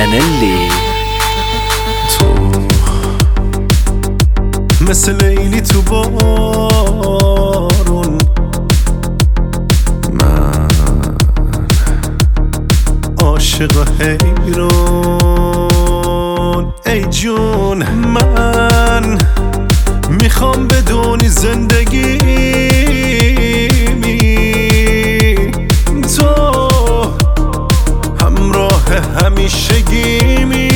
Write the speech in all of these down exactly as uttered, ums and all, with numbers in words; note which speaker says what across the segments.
Speaker 1: نلی.
Speaker 2: تو مثل لیلی تو بارون، من عاشق حیران. ای جون من میخوام بدونی زندگی می تو همراه همیشگیمی.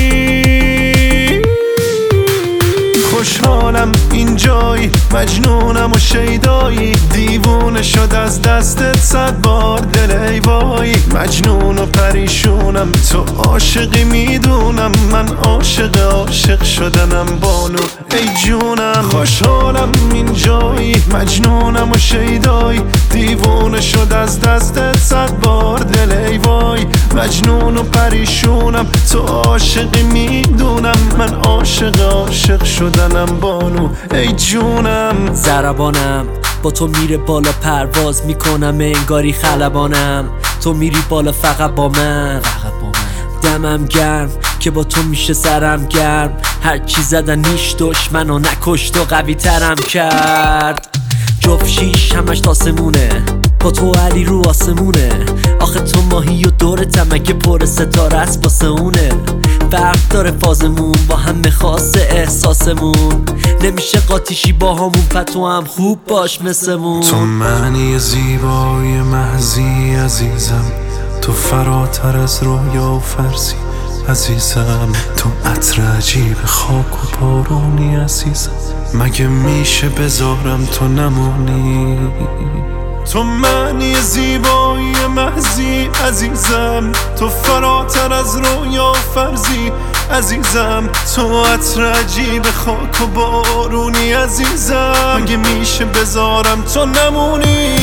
Speaker 2: خوشحالم اینجایی، مجنونم و شیدایی، دیوونه شد از دستت صد بار دل ای وای. مجنون و پریشونم، تو عاشقی میدونم، من عاشق عاشق شدنم بانو ای جونم. خوشحالم اینجایی، مجنونم و شیدایی، دیوونه شد از دستت صد بار دل ای وای. مجنون و پریشونم، تو عاشقی میدونم، من عاشق عاشق شدنم بانو ای جونم.
Speaker 1: ضربانم با تو میره بالا، پرواز میکنم انگاری خلبانم. تو میری بالا فقط با من، دمم گرم که با تو میشه سرم گرم. هر چی زدن نیش دشمنو نکشت و قوی ترم کرد. جفت شیش همش تاسمونه، با تو علی رو آسمونه. آخه تو ماهی و دورتم اگه پر ستاره است واسه اونه. فرق داره فازمون با همه خاصه احساسمون، نمیشه قاطیشی با همون پتو هم خوب باش مثلمون.
Speaker 2: تو معنی زیبای محضی عزیزم، تو فراتر از رویا و فرضی عزیزم. تو عطر عجیب خاک و بارونی عزیزم، مگه میشه بذارم تو نمونی. تو معنی زیبایی محضی عزیزم، تو فراتر از رویا و فرضی عزیزم. تو عطر عجیب خاک و بارونی عزیزم، مگه میشه بذارم تو نمونی.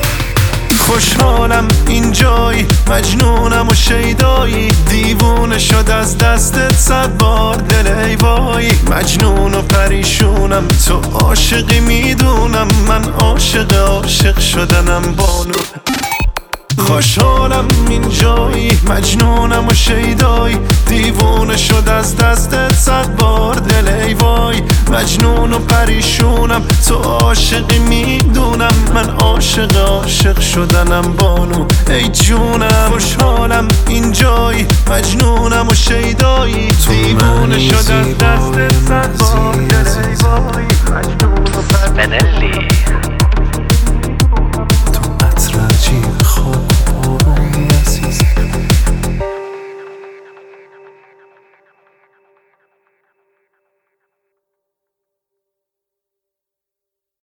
Speaker 2: خوشحالم اینجایی، مجنونم و شیدایی، دیوونه شد از دستت صد بار دل ای وای. مجنون و پریشونم، تو عاشقی میدونم، من عاشق عاشق شدنم بانو. خوشحالم اینجایی، مجنونم و شیدایی، دیوونه شد از دستت صد بار دل ای وای. مجنون و پریشونم، تو عاشقی میدونم، من عاشق عاشق شدنم بانو ای جونم. خوشحالم اینجایی، مجنونم و شیدایی، دیوونه شد از دستت